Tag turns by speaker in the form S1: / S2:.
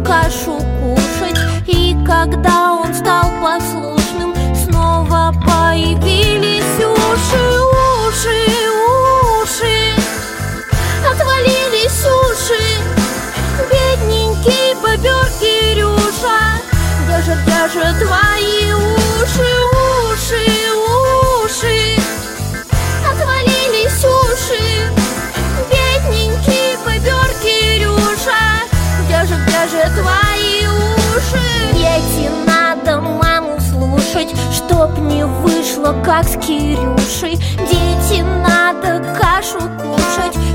S1: кашу кушать. И когда он стал послушным, снова появились уши, отвалились уши. Бедненький бобер Кирюша, где же твои уши, отвалились уши. Бедненький бобер Кирюша, где же твои уши? Дети, надо маму слушать, чтоб не вышло, как с Кирюшей. Дети, надо кашу кушать,